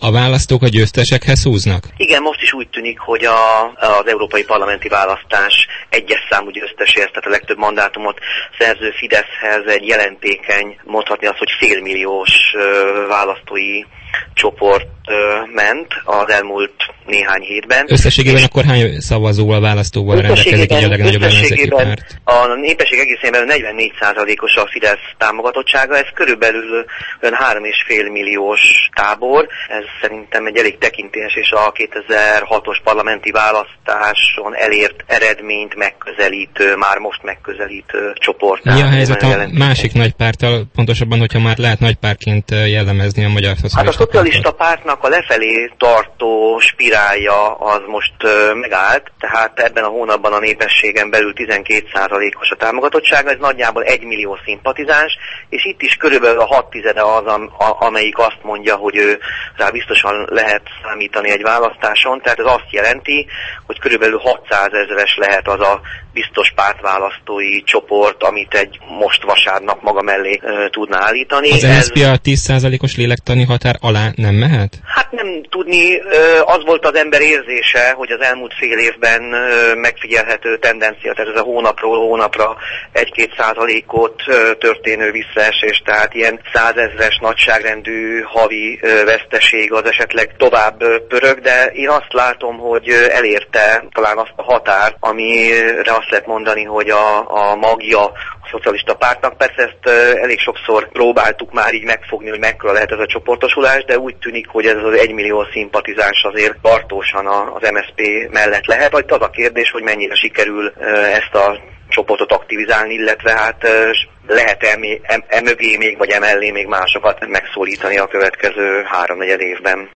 A választók a győztesekhez húznak? Igen, most is úgy tűnik, hogy az európai parlamenti választás egyes számú győzteséhez, tehát a legtöbb mandátumot szerző Fideszhez egy jelentékeny, mondhatni azt, hogy félmilliós választói csoport ment az elmúlt néhány hétben. Összességében akkor hány szavazóval, választóval rendelkezik így a legnagyobb ellenzéki párt? A népesség egészében belül 44%-os a Fidesz támogatottsága, ez körülbelül 3,5 milliós tábor. Ez szerintem egy elég tekintélyes és a 2006-os parlamenti választáson elért eredményt megközelítő, már most megközelítő csoport. Mi a helyzet a másik nagy párttal, pontosabban, hogyha már lehet nagy pártként jellemezni a Magyar Szocialista Pártot? Hát a Szocialista Pártnak a lefelé tartó spirálja az most megállt, tehát ebben a hónapban a népességen belül 12%-os a támogatottsága, ez nagyjából 1 millió szimpatizáns, és itt is körülbelül a 6/10 az, amelyik azt mondja, hogy ő rá biztosan lehet számítani egy választáson, tehát ez azt jelenti, hogy körülbelül 600 000-es lehet az a biztos pártválasztói csoport, amit egy most vasárnap maga mellé tudna állítani. Az MSZP a 10%-os lélektani határ alá nem mehet? Hát nem tudni, az volt az ember érzése, hogy az elmúlt fél évben megfigyelhető tendencia, tehát ez a hónapról hónapra 1-2%-ot történő visszaesés, tehát ilyen 100 000-es nagyságrendű havi veszteség az esetleg tovább pörög, de én azt látom, hogy elérte talán azt a határ, amire azt lehet mondani, hogy a magja a Szocialista Pártnak. Persze ezt elég sokszor próbáltuk már így megfogni, hogy mekkora lehet ez a csoportosulás, de úgy tűnik, hogy ez az 1 millió szimpatizáns azért tartósan az MSZP mellett lehet. Vagy az a kérdés, hogy mennyire sikerül ezt a csoportot aktivizálni, illetve hát lehet-e mögé még, vagy emellé még másokat megszólítani a következő 3-4 évben.